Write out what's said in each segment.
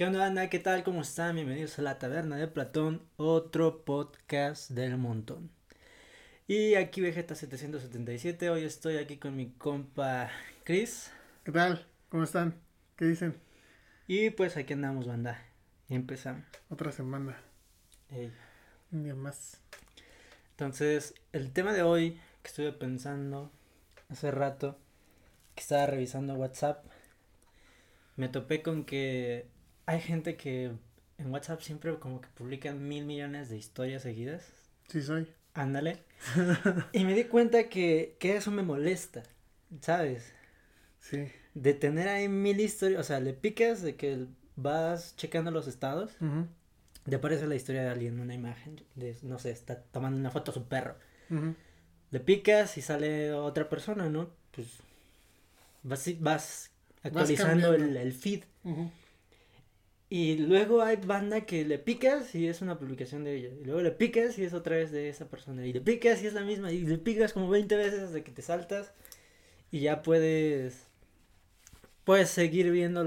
¿Qué onda, banda? ¿Qué tal? ¿Cómo están? Bienvenidos a la Taberna de Platón, otro podcast del montón. Y aquí Vegeta 777, hoy estoy aquí con mi compa Chris. ¿Qué tal? ¿Cómo están? ¿Qué dicen? Y pues aquí andamos, banda. Y empezamos. Otra semana. Ey. Un día más. Entonces, el tema de hoy que estuve pensando hace rato, que estaba revisando WhatsApp, me topé con que hay gente que en WhatsApp siempre como que publican 1.000 millones de historias seguidas. Sí soy. Ándale. Y me di cuenta que eso me molesta, ¿sabes? Sí. De tener ahí 1.000 historias, o sea, le picas de que vas checando los estados, Ujú, te aparece la historia de alguien, una imagen, de, no sé, está tomando una foto a su perro. ujú. Le picas y sale otra persona, ¿no? Pues vas Vas actualizando cambiando. el feed. Ujú. Y luego hay banda que le picas y es una publicación de ella. Y luego le picas y es otra vez de esa persona. Y le picas y es la misma. Y le picas como 20 veces hasta que te saltas. Y ya puedes seguir viendo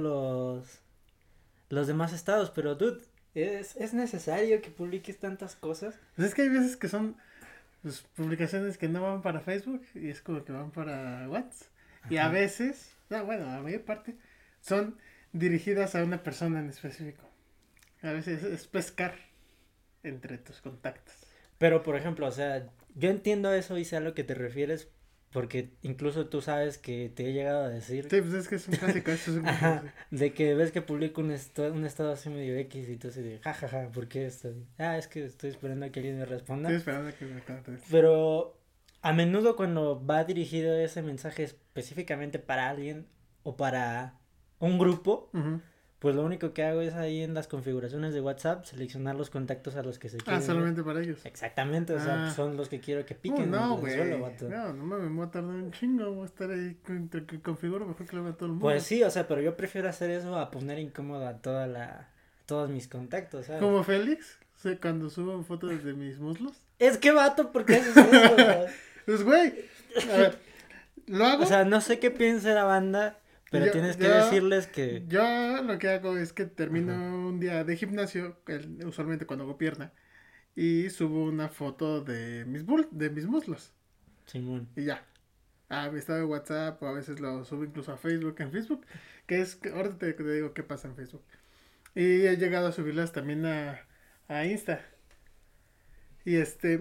los demás estados. Pero dude, ¿es necesario que publiques tantas cosas? Pues es que hay veces que son pues, publicaciones que no van para Facebook y es como que van para WhatsApp. Y a Ajá. veces, bueno, la mayor parte, son dirigidas a una persona en específico. A veces es pescar entre tus contactos. Pero por ejemplo, o sea, yo entiendo eso y sé a lo que te refieres. Porque incluso tú sabes que te he llegado a decir. Sí, pues es que es un clásico, eso es un clásico, Ajá, sí. de que ves que publico un estado así medio X y tú así de jajaja, ¿por qué esto? Ah, es que estoy esperando a que alguien me Estoy responda. esperando a que me contes. Pero a menudo cuando va dirigido ese mensaje específicamente para alguien o para un grupo, Ujú. pues lo único que hago es ahí en las configuraciones de WhatsApp seleccionar los contactos a los que se Ah, quieren ver. solamente para ellos. Exactamente, o sea, Ah. son los que quiero que piquen en No, el anzuelo, güey. vato. No, no me voy a tardar un chingo. Voy a estar ahí entre que configuro mejor que lo vea todo el Pues mundo. sí, o sea, pero yo prefiero hacer eso a poner incómoda todos mis contactos, ¿sabes? Como Félix, cuando subo fotos de mis muslos. Es que vato, ¿por qué haces eso? Pues, güey, a ver, lo O hago. sea, no sé qué piensa la banda, pero Yo, tienes que yo, decirles que... yo lo que hago es que termino Ajá, un día de gimnasio, usualmente cuando hago pierna, y subo una foto de de mis muslos. Simón. Y ya. A mi estado de WhatsApp o a veces lo subo incluso a Facebook. En Facebook, que es, ahorita te digo qué pasa en Facebook. Y he llegado a subirlas también a Insta. Y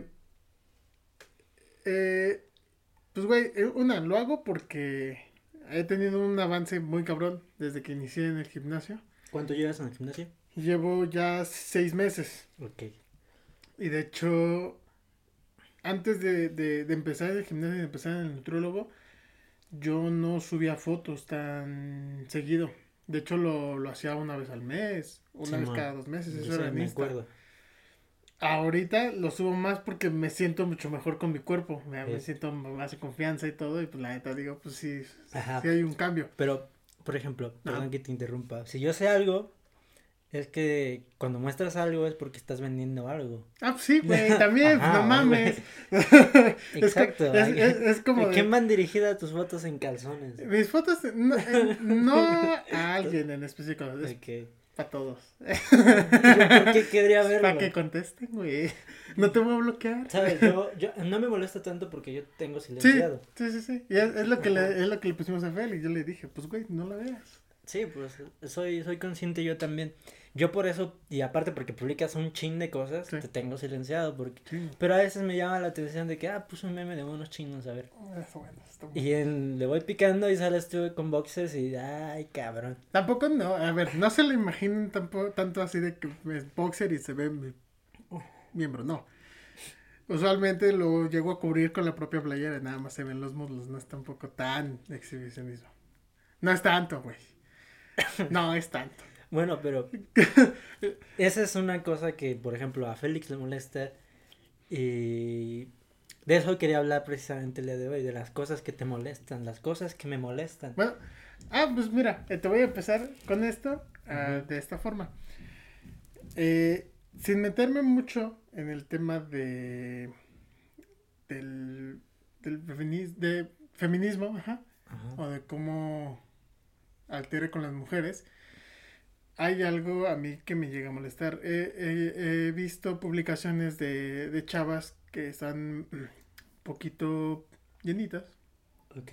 eh, pues güey, lo hago porque he tenido un avance muy cabrón desde que inicié en el gimnasio. ¿Cuánto llevas en el gimnasio? Llevo ya 6 meses. Ok. Y de hecho, antes de empezar el gimnasio y de empezar en el nutriólogo, yo no subía fotos tan seguido. De hecho, lo hacía una vez al mes, una vez Simón. cada 2 meses, Yo eso era sé, en me Insta. acuerdo. Ahorita lo subo más porque me siento mucho mejor con mi cuerpo, me Es... siento más de confianza y todo, y pues la neta digo, pues sí, sí Ajá. hay un cambio. Pero, por ejemplo, Ajá. perdón que te interrumpa. Si yo sé algo, es que cuando muestras algo es porque estás vendiendo algo. Ah, pues sí, güey, también, pues no Ajá, güey. mames. Exacto. Es como ¿Quién de, van dirigidas tus fotos en calzones? mis fotos, no, no a alguien en específico, es Ok. para todos. ¿Y yo por qué querría Es para verlo? que contesten, güey. No te voy a bloquear. ¿Sabes? Yo no me molesta tanto porque yo tengo Sí, silenciado. sí, sí, sí. Y es lo que Ajá. es lo que le pusimos a Félix. Yo le dije, pues güey, no la veas. Sí, pues soy consciente yo también. Yo por eso, y aparte porque publicas un chin de cosas, Sí, te tengo silenciado. sí. Pero a veces me llama la atención de que, puse un meme de unos chinos, a ver. Eso bueno, está bueno. Y le voy picando y sales tú con boxers y, ay, cabrón. Tampoco no, a ver, no se lo imaginen tampoco, tanto así de que es boxer y se ve mi miembro, no. Usualmente lo llego a cubrir con la propia playera, nada más se ven los muslos, no es tampoco tan exhibicionismo. No es tanto, güey. No es tanto. Bueno, pero esa es una cosa que, por ejemplo, a Félix le molesta. Y de eso quería hablar precisamente el día de hoy, de las cosas que te molestan, las cosas que me molestan. Bueno, pues mira, te voy a empezar con esto Ujú. de esta forma. Sin meterme mucho en el tema del, de feminismo, ajá, Ajá. o de cómo altere con las mujeres, hay algo a mí que me llega a molestar. He visto publicaciones de chavas que están un poquito llenitas. Ok,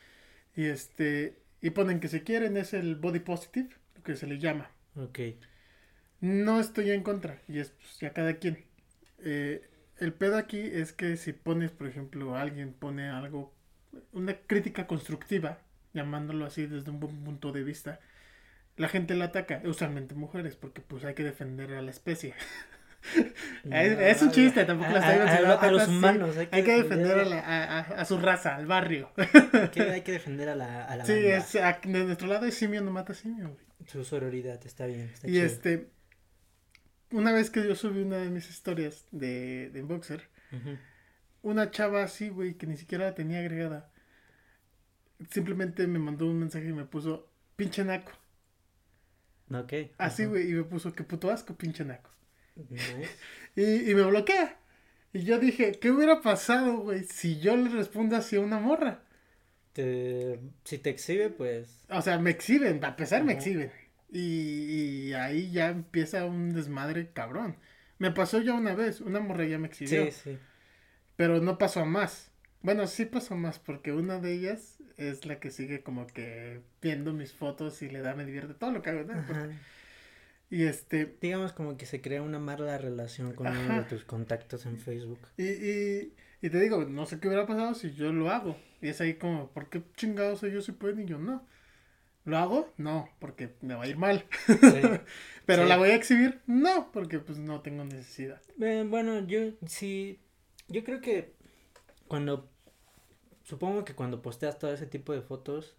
Y ponen que si quieren es el body positive, lo que se le llama. ok. No estoy en contra, y es pues, ya cada quien. El pedo aquí es que si pones, por ejemplo, alguien pone algo, una crítica constructiva, llamándolo así desde un buen punto de vista, la gente la ataca, usualmente mujeres, porque pues hay que defender a la especie. No, Es un chiste, tampoco la estoy mencionando a tanto los así. humanos Hay que defender a su raza, al barrio. hay que defender a la Sí, banda. de nuestro lado es simio, no mata simio, güey. Su sororidad está bien, está Y chido. una vez que yo subí una de mis historias de Boxer, Ujú. una chava así, güey, que ni siquiera la tenía agregada, simplemente me mandó un mensaje y me puso, pinche naco. Ok, Así, ajá. güey, y me puso, qué puto asco, pinche naco. Nice. Y me bloquea. Y yo dije, ¿qué hubiera pasado, güey, si yo le respondo así a una morra? Si te exhibe, pues. O sea, me exhiben, a pesar me Ajá. exhiben. Y ahí ya empieza un desmadre cabrón. Me pasó ya una vez, una morra ya me Sí, exhibió. sí. Pero no pasó a más. Bueno, sí pasó más porque una de ellas es la que sigue como que viendo mis fotos y le da, me divierte todo lo que hago, ¿no? Ajá. Y Digamos como que se crea una mala relación con uno de ajá. tus contactos en Facebook. Y te digo, no sé qué hubiera pasado si yo lo hago. Y es ahí como, ¿por qué chingados ellos sí pueden y yo no? ¿Lo hago? No, porque me va a ir mal. Sí, Pero la sí. voy a exhibir, no, porque pues no tengo necesidad. Bueno, yo sí. Yo creo que cuando. Supongo que cuando posteas todo ese tipo de fotos.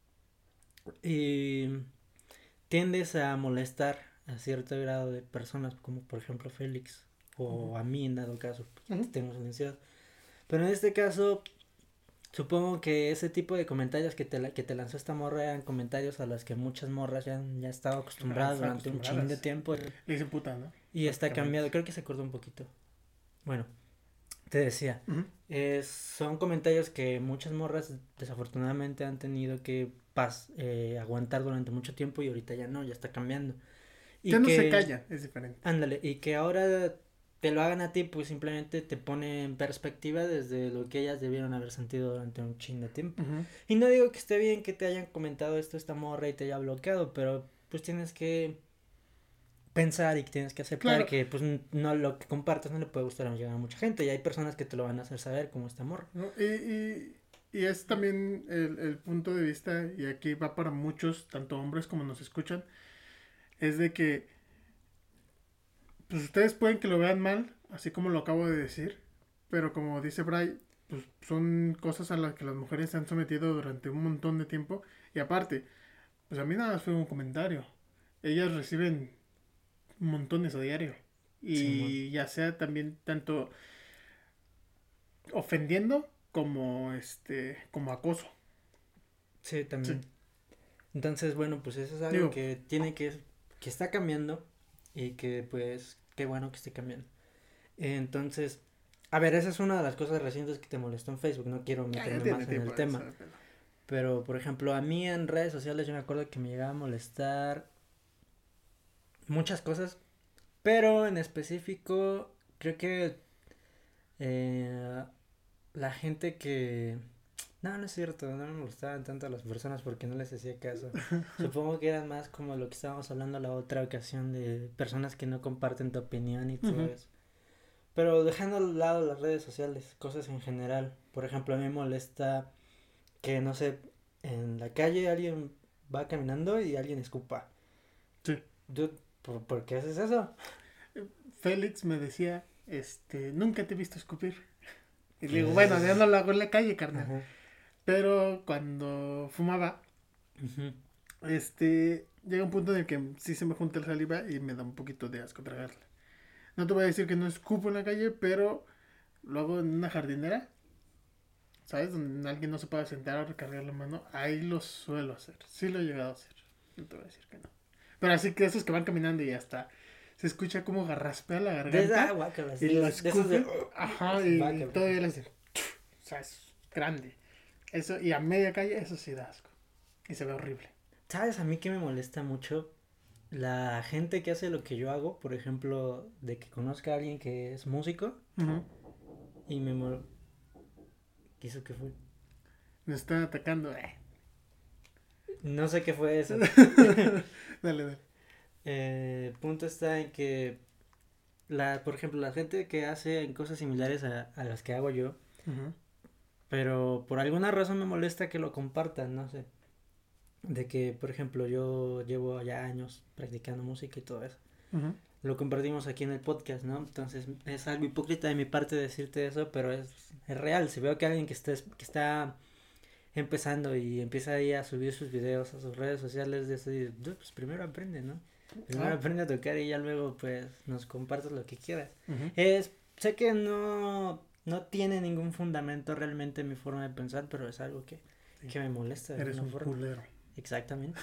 Y tiendes a molestar a cierto grado de personas, como por ejemplo Félix, Ujú, o a mí en dado caso, que te ujú. tengo silenciado. Pero en este caso, supongo que ese tipo de comentarios que te lanzó esta morra eran comentarios a los que muchas morras ya han estado acostumbradas Están durante un chin de acostumbradas. tiempo Le dicen puta, ¿no? y está Prácticamente. cambiado. Creo que se acordó un poquito. Bueno, te decía, Ujú. son comentarios que muchas morras desafortunadamente han tenido que aguantar durante mucho tiempo y ahorita ya no, ya está cambiando. Y Ya no se que callan, es diferente. Ándale, y que ahora te lo hagan a ti, pues simplemente te pone en perspectiva desde lo que ellas debieron haber sentido durante un chin de tiempo. Ujú. Y no digo que esté bien que te hayan comentado esto esta morra y te haya bloqueado, pero pues tienes que pensar y tienes que aceptar Claro, que pues no lo que compartas no le puede gustar a llegar a mucha gente y hay personas que te lo van a hacer saber como esta morra. ¿no? Y es también el punto de vista, y aquí va para muchos, tanto hombres como nos escuchan, es de que pues ustedes pueden que lo vean mal, así como lo acabo de decir, pero como dice Bray, pues son cosas a las que las mujeres se han sometido durante un montón de tiempo. Y aparte, pues a mí nada más fue un comentario. Ellas reciben montones a diario. Simón. Y ya sea también tanto ofendiendo como como acoso. Sí, Sí. también. Entonces, bueno, pues eso es algo Digo, que que está cambiando y que pues qué bueno que esté cambiando. Entonces, a ver, esa es una de las cosas recientes que te molestó en Facebook, no quiero ya meterme tiene más en tiempo el de eso. tema, pero por ejemplo, a mí en redes sociales yo me acuerdo que me llegaba a molestar muchas cosas, pero en específico creo que eh, la gente que... No, no es cierto, no me molestaban tanto a las personas porque no les hacía caso. Supongo que era más como lo que estábamos hablando la otra ocasión de personas que no comparten tu opinión y todo Ujú. eso. Pero dejando al lado las redes sociales, cosas en general. Por ejemplo, a mí me molesta que, no sé, en la calle alguien va caminando y alguien escupa. Sí. Dude, por qué haces eso? Félix me decía, nunca te he visto escupir. Y le digo, bueno, ya Eh, no lo hago en la calle, carnal. Ajá. Pero cuando fumaba, Ujú. llega un punto en el que sí se me junta el saliva y me da un poquito de asco tragarla. No te voy a decir que no escupo en la calle, pero lo hago en una jardinera, ¿sabes? Donde alguien no se pueda sentar a recargar la mano. Ahí lo suelo hacer. Sí lo he llegado a hacer. No te voy a decir que no. Pero así que esos que van caminando y hasta se escucha como garraspea la De esa, garganta guácala, y lo de esos de... escupen. Ajá, y Guácala. todavía les dice, o sea, es grande. Eso, y a media calle, eso sí da asco. Y se ve horrible. ¿Sabes a mí que me molesta mucho? la gente que hace lo que yo hago, por ejemplo, de que conozca a alguien que es músico Ujú. y ¿Qué hizo que fue? Me están atacando. No sé qué fue eso. Dale, dale. Punto está en que, por ejemplo, la gente que hace cosas similares a las que hago yo, Ujú, pero por alguna razón me molesta que lo compartan, no sé. De que, por ejemplo, yo llevo ya años practicando música y todo eso. ujú. Lo compartimos aquí en el podcast, ¿no? Entonces es algo hipócrita de mi parte decirte eso, pero es real. Si veo que alguien que está empezando y empieza ahí a subir sus videos a sus redes sociales, de eso, pues primero aprende, ¿no? Primero Ah, aprende a tocar y ya luego pues nos compartes lo que quieras. ujú. Sé que no tiene ningún fundamento realmente mi forma de pensar, pero es algo Sí. que me molesta de Eres alguna un forma. culero. Exactamente.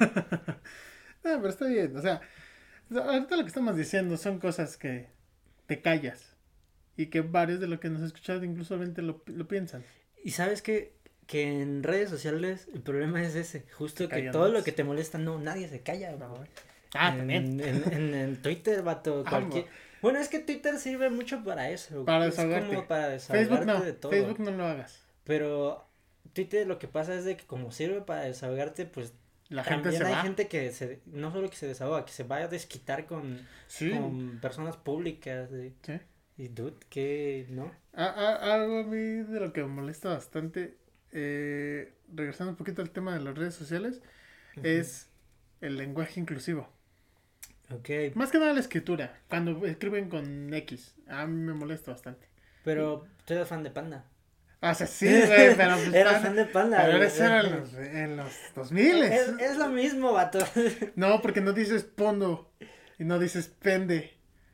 No, pero está bien. O sea, ahorita lo que estamos diciendo son cosas que te callas. Y que varios de los que nos han escuchado incluso lo piensan. Y sabes que en redes sociales el problema es ese, Se justo que callan todo lo más. que te molesta, no, nadie se calla, No, güey. güey. Ah, también. En Twitter, vato, Ambos. cualquier... Bueno, es que Twitter sirve mucho para eso, Para es como desahogarte. para Facebook desahogarte no. de todo. Facebook no lo hagas. Pero Twitter lo que pasa es de que como sirve para desahogarte, pues La gente se también hay va. gente no solo que se desahoga, que se vaya a desquitar Sí. con personas públicas. Sí. Y dude, que no. Algo a mí de lo que me molesta bastante, regresando un poquito al tema de las redes sociales, Ujú. es el lenguaje inclusivo. Ok, Más que nada la escritura, cuando escriben con X, a mí me molesta bastante. pero tú eres fan de Panda. O sea, sí, güey, pero pues Eras fan de Panda, pero güey. eso era en los 2000. Es lo mismo, vato. No, porque no dices pondo y no dices pende.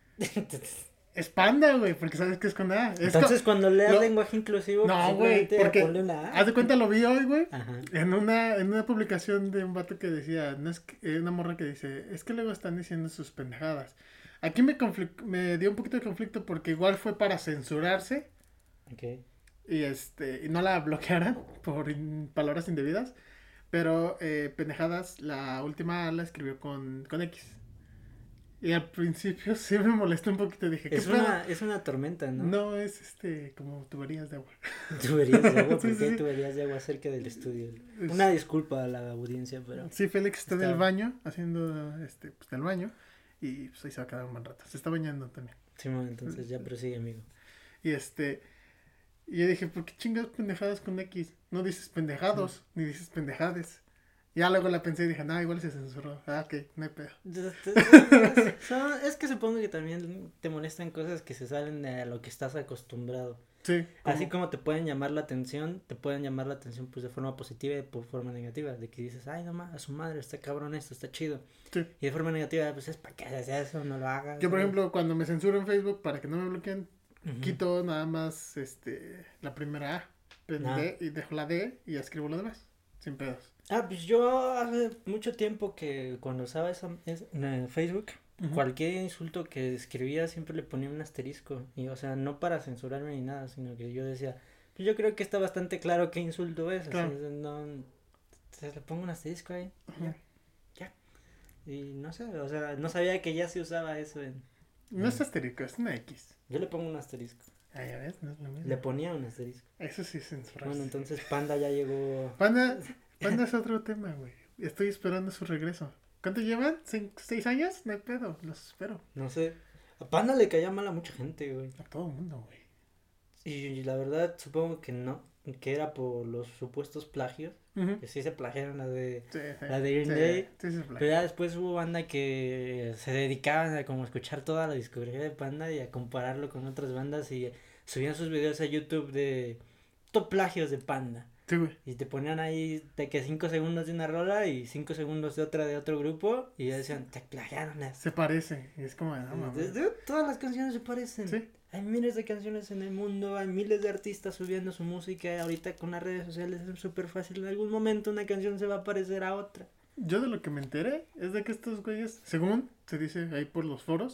Es panda, güey, porque sabes que es con A. Entonces, cuando leas lo, lenguaje inclusivo, pues No, güey, simplemente porque ponle una haz A. de cuenta lo vi hoy, güey, Ajá. en una publicación de un vato que decía, no es que, una morra que dice, es que luego están diciendo sus pendejadas. Aquí me dio un poquito de conflicto porque igual fue para censurarse Ok. y no la bloquearan por palabras indebidas, pero pendejadas la última la escribió con X. Y al principio sí me molestó un poquito, dije, ¿qué pedo? Es una tormenta, ¿no? No, es como tuberías de agua. Tuberías de agua, Sí, porque hay sí, sí. tuberías de agua cerca del estudio. Una Es- disculpa a la audiencia, pero Sí, Félix está en el está... baño, haciendo pues del baño. Y pues ahí se va a quedar un buen rato. Se está bañando también. Simón, entonces ya prosigue, amigo. Y y yo dije, ¿por qué chingas pendejadas con X? No dices pendejados, ni dices pendejades. Ya luego la pensé y dije, no, igual se censuró. Ah, ok, no hay pedo. Es que supongo que también te molestan cosas que se salen de lo que estás acostumbrado. Sí, Así como te pueden llamar la atención, te pueden llamar la atención pues de forma positiva y por forma negativa, de que dices, ay no más, a su madre, está cabrón esto, está chido. sí. Y de forma negativa, pues es para que hagas eso, no lo hagas. Yo, por ¿sabes? ejemplo, cuando me censuro en Facebook para que no me bloqueen, Ujú. quito nada más la primera A, Ah. y dejo la D y ya escribo lo demás. Sin pedos. Pues yo hace mucho tiempo que cuando usaba Facebook, Ujú. cualquier insulto que escribía siempre le ponía un asterisco. Y o sea, no para censurarme ni nada, sino que yo decía, pues yo creo que está bastante claro qué insulto es. Claro. Así, no, se le pongo un asterisco ahí. Y Ajá. ya. Y no sé, o sea, no sabía que ya se usaba eso No es asterisco, es una X. Yo le pongo un asterisco. Ah, ya ves, no es lo mismo. Le ponía un asterisco. Eso sí es censurarse. Bueno, entonces Panda ya llegó. Panda es otro tema, güey. Estoy esperando su regreso. ¿Cuánto llevan? ¿6 años? No hay pedo, los espero. No sé. A Panda le caía mal a mucha gente, güey. A todo el mundo, güey. Y la verdad supongo que no, que era por los supuestos plagios, Ujú. que sí se plagiaron Sí, la de Green sí, Day, sí, sí, pero ya después hubo banda que se dedicaban a como escuchar toda la discografía de Panda y a compararlo con otras bandas y subían sus videos a YouTube de top plagios de Panda. Sí, güey. Y te ponían ahí de que 5 segundos de una rola y 5 segundos de otra de otro grupo y ya decían, te plagiaron esto. Se parece. Y es como, no, mames. Todas las canciones se parecen. Sí. Hay miles de canciones en el mundo, hay miles de artistas subiendo su música. Ahorita con las redes sociales es súper fácil. En algún momento una canción se va a parecer a otra. Yo de lo que me enteré es de que estos güeyes, según se dice ahí por los foros,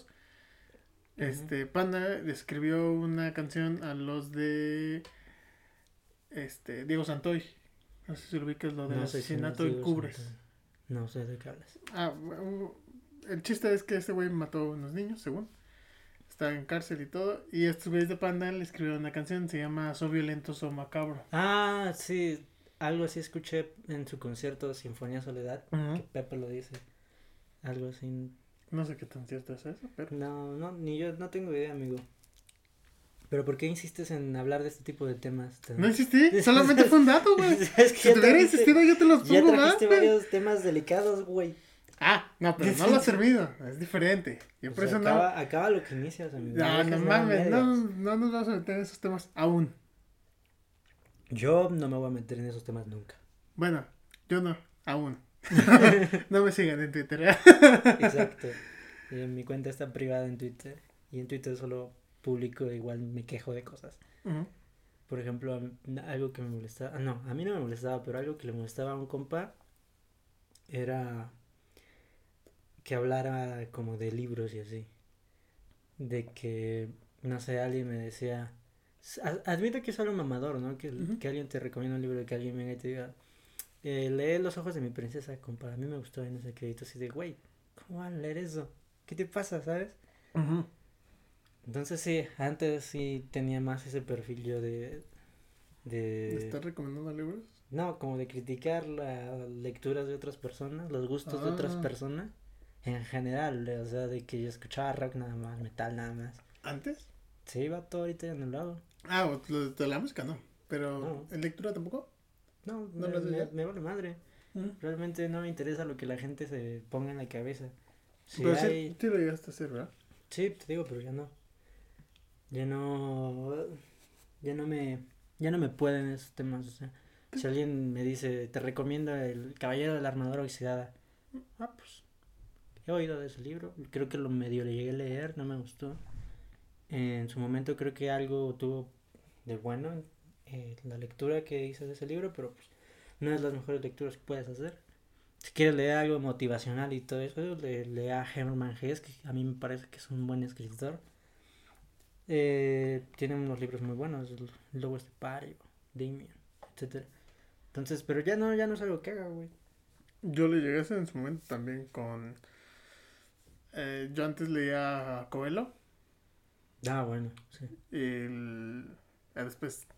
Panda le escribió una canción a los de Diego Santoy. No sé si lo ubicas, lo del No sé quién es asesinato en Diego Cubres. Santos. No sé de qué hablas. Ah, el chiste es que este güey mató a unos niños, según. Está en cárcel y todo. Y estos güeyes de Panda le escribieron una canción, se llama So Violento, So Macabro. Ah, sí, algo así escuché en su concierto Sinfonía Soledad, que Pepe lo dice. Algo así. No sé qué tan cierto es eso, pero... No, ni yo, no tengo idea, amigo. Pero ¿por qué insistes en hablar de este tipo de temas? No insistí, solamente fue un dato, güey. Es que Si te hubiera insistido yo te los ya pongo más, trajiste varios temas delicados, güey. Ah, no, pero no lo has servido, es diferente. Yo por eso acaba lo que inicias, amigo. No mames, no nos vamos a meter en esos temas aún. Yo no me voy a meter en esos temas nunca. Bueno, yo no, aún. No me sigan en Twitter. Exacto. Mi cuenta está privada en Twitter. Y en Twitter solo publico, igual me quejo de cosas. Por ejemplo, algo que me molestaba. No, a mí no me molestaba, pero algo que le molestaba a un compa era que hablara como de libros y así. De que, no sé, alguien me decía. Admito que es algo mamador, ¿no? Que alguien te recomienda un libro, que alguien venga y te diga. Lee Los ojos de mi princesa, compa. A mí me gustó y no sé qué. Y tú así de, güey, ¿cómo van a leer eso? ¿Qué te pasa, sabes? Entonces sí, antes sí tenía más ese perfil yo de... ¿Me estás recomendando libros? No, como de criticar las lecturas de otras personas, los gustos de otras personas. En general, o sea, de que yo escuchaba rock nada más, metal nada más. ¿Antes? Sí, va todo ahorita en el lado. Ah, de la música no, pero ¿en lectura tampoco? No, me vale madre. Realmente no me interesa lo que la gente se ponga en la cabeza. Si pero sí lo llegaste a hacer, ¿verdad? Sí, te digo, pero ya no. Ya no me pueden esos temas, o sea, si alguien me dice, te recomiendo El Caballero de la Armadura Oxidada, pues, he oído de ese libro, creo que lo medio le llegué a leer, no me gustó, en su momento creo que algo tuvo de bueno, la lectura que hice de ese libro, pero pues, no es las mejores lecturas que puedes hacer. Si quieres leer algo motivacional y todo eso, lea a Hermann Hesse, que a mí me parece que es un buen escritor. Tiene unos libros muy buenos, El Lobo Estepario, Damien, etcétera. Entonces, pero ya no es algo que haga, güey. Yo le llegué a hacer en su momento también con... yo antes leía a Coelho. Ah, bueno, sí. Después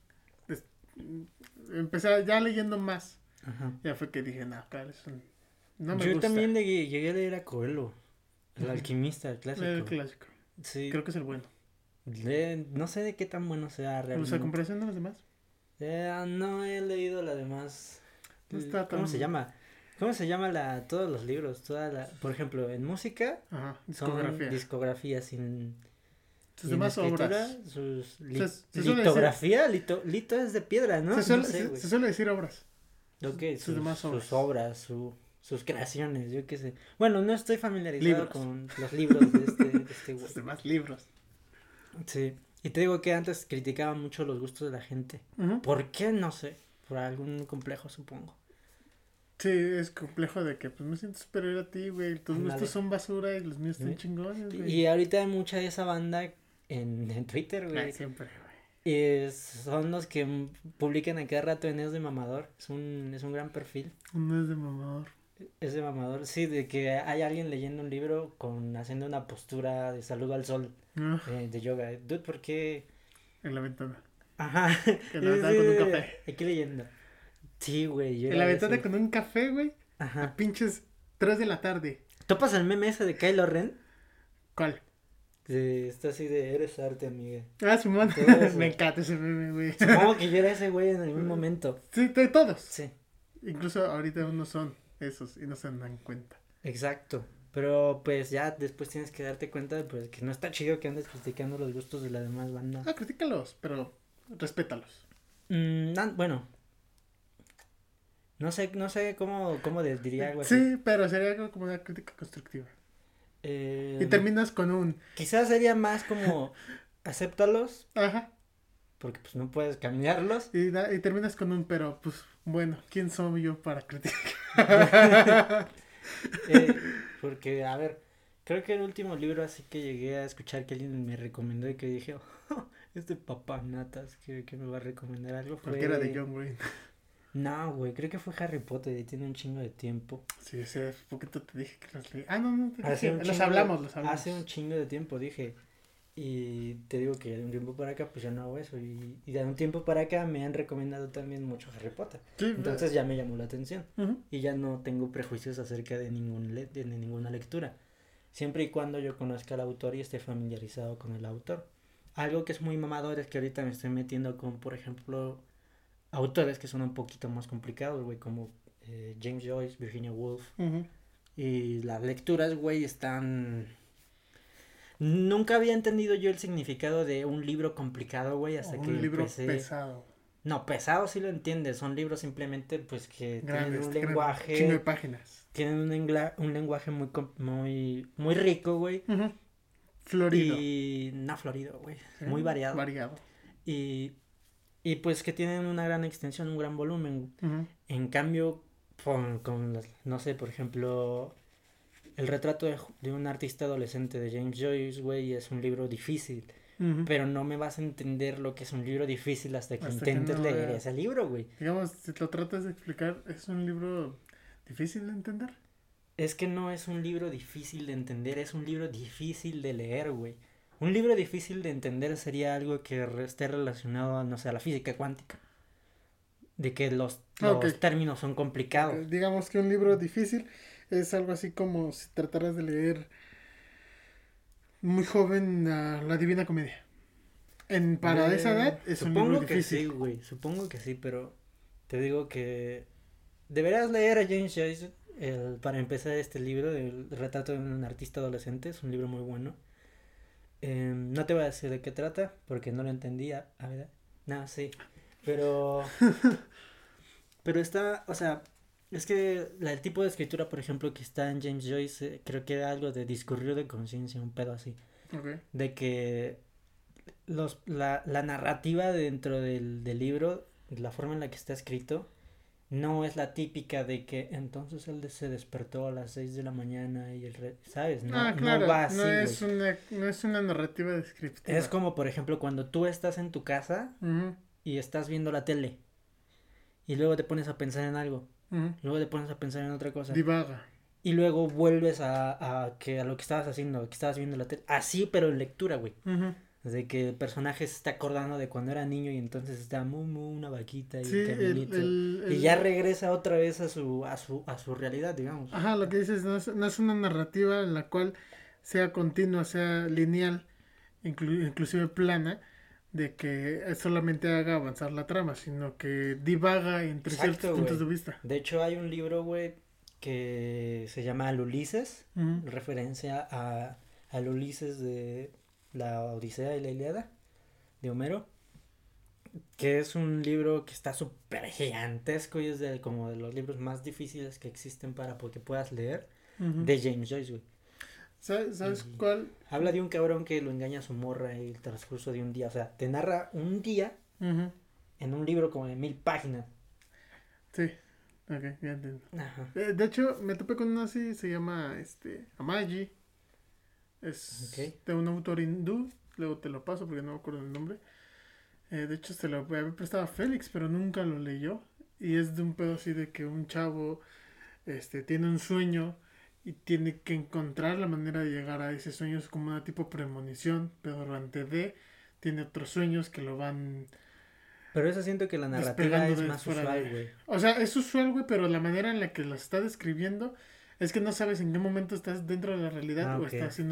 empecé ya leyendo más. Ajá. Ya fue que dije, no, claro, eso no me Yo gusta. también llegué a leer a Coelho, El Alquimista, el clásico. El clásico. Sí. Creo que es el bueno. No sé de qué tan bueno sea realmente. ¿A comparación de los demás? No he leído la demás. No está ¿Cómo se llama? ¿Cómo se llama todos los libros? Por ejemplo, en música. Discografía. Son discografías sin... Sus demás obras. Litografía. Lito es de piedra, ¿no? Se suele decir obras. Sus demás obras. Sus obras, sus creaciones, yo qué sé. Bueno, no estoy familiarizado con los libros de este güey. Sus demás libros. Sí. Y te digo que antes criticaba mucho los gustos de la gente. ¿Por qué? No sé. Por algún complejo, supongo. Sí, es complejo de que pues me siento superior a ti, güey. Tus gustos son basura y los míos están chingones, güey. Y ahorita hay mucha de esa banda en Twitter, güey. Siempre, güey. Y son los que publican a cada rato en Es de Mamador. Es un gran perfil. No es de mamador. Es de mamador, sí, de que hay alguien leyendo un libro haciendo una postura de saludo al sol de yoga. Dude, ¿por qué? En la ventana. Ajá. En la ventana con un café. Aquí leyendo. Sí, güey. En la ventana con un café, güey. Ajá. A pinches 3 de la tarde. ¿Topas el meme ese de Kylo Ren? ¿Cuál? Está así de eres arte, amiga. Simón. Me encanta ese meme, güey. Supongo que yo era ese güey en algún momento. Sí, de todos. Sí. Incluso ahorita unos son esos y no se dan cuenta. Exacto. Pero pues ya después tienes que darte cuenta de pues, que no está chido que andes criticando los gustos de la demás banda. Critícalos, pero respétalos. Bueno. No sé cómo diría algo así. Sí, pero sería algo como una crítica constructiva. Y terminas con un... Quizás sería más como acéptalos. Ajá. Porque pues no puedes cambiarlos. Y terminas con un pero, pues bueno, ¿quién soy yo para criticar? Porque, a ver, creo que el último libro así que llegué a escuchar que alguien me recomendó y que dije, papanatas que me va a recomendar algo fue... Porque era de John Green. No, güey, creo que fue Harry Potter y tiene un chingo de tiempo. Sí, hace poquito te dije que los leí. Ah, no, no te Hace dije. un Los chingo hablamos, los hablamos. hace un chingo de tiempo dije. Y te digo que de un tiempo para acá pues ya no hago eso. Y de un tiempo para acá me han recomendado también mucho Harry Potter. Sí, Entonces ya me llamó la atención. ujú. Y ya no tengo prejuicios acerca de, de ninguna lectura. Siempre y cuando yo conozca al autor y esté familiarizado con el autor. Algo que es muy mamador es que ahorita me estoy metiendo con, por ejemplo, autores que son un poquito más complicados, güey, como James Joyce, Virginia Woolf. Ujú. Y las lecturas, güey, están... Nunca había entendido yo el significado de un libro complicado, güey, O hasta que un libro empecé... pesado. No, pesado sí lo entiendes, son libros simplemente pues que tienen un Grande. Chingo de lenguaje, páginas. tienen un lenguaje muy rico, güey, Ujú. Florido. y no florido, güey, ¿Sí? muy variado. Variado. Y, y pues que tienen una gran extensión, un gran volumen. Ujú. En cambio, no sé, por ejemplo, El retrato de un artista adolescente de James Joyce, güey, es un libro difícil. Ujú. Pero no me vas a entender lo que es un libro difícil hasta que Hasta que intentes no leer veas. ese libro, güey. Digamos, si lo tratas de explicar, es un libro difícil de entender. Es que no es un libro difícil de entender, es un libro difícil de leer, güey. Un libro difícil de entender sería algo que esté relacionado a, no sé, a la física cuántica. De que Ah, ok. los términos son Ok, complicados. digamos que un libro difícil es algo así como si trataras de leer muy joven La Divina Comedia. Para esa edad es un libro Supongo que difícil. sí, güey. Supongo que sí, pero te digo que deberás leer a James Joyce para empezar este libro, El retrato de un artista adolescente. Es un libro muy bueno. No te voy a decir de qué trata, porque no lo entendía, a ver. No, sí. Pero, pero está, o sea, es que el tipo de escritura, por ejemplo, que está en James Joyce, creo que era algo de discurrir de conciencia, un pedo así. Ok. De que la narrativa dentro del libro, la forma en la que está escrito, no es la típica de que entonces él se despertó a las 6 de la mañana y ¿sabes? Ah, No claro, va así, güey. no es una narrativa Es descriptiva. como, por ejemplo, cuando tú estás en tu casa Ujú, y estás viendo la tele y luego te pones a pensar en algo, ujú. luego te pones a pensar en otra cosa Divaga. y luego vuelves a lo que estabas haciendo, que estabas viendo la tele, así pero en lectura, güey. Ujú. De que el personaje se está acordando de cuando era niño y entonces está una vaquita y Sí, el caminito y ya regresa otra vez a su realidad, digamos. ajá, lo que dices no es una narrativa en la cual sea continua, sea lineal, inclusive plana, de que solamente haga avanzar la trama, sino que divaga entre ciertos Exacto, puntos güey. de vista. De hecho hay un libro, güey, que se llama El Ulises, Ujú, referencia al Ulises de la Odisea y la Ilíada de Homero, que es un libro que está súper gigantesco y es como de los libros más difíciles que existen para que puedas leer, ujú. de James Joyce, güey. ¿Sabes Y cuál? habla de un cabrón que lo engaña a su morra y el transcurso de un día, o sea, te narra un día Ujú. en un libro como de 1000 páginas. Sí, ok, ya entiendo. Ajá, De hecho, me topé con uno así, se llama Amaji, ok. es de un autor hindú, luego te lo paso porque no me acuerdo el nombre. De hecho, se lo había prestado a Félix, pero nunca lo leyó. Y es de un pedo así de que un chavo tiene un sueño y tiene que encontrar la manera de llegar a ese sueño. Es como una tipo premonición, pero durante tiene otros sueños que lo van Pero eso siento que la narrativa despegando es de más fuera usual, de... güey. O sea, es usual, güey, pero la manera en la que lo está describiendo es que no sabes en qué momento estás dentro de la realidad Ah, o ok. estás haciendo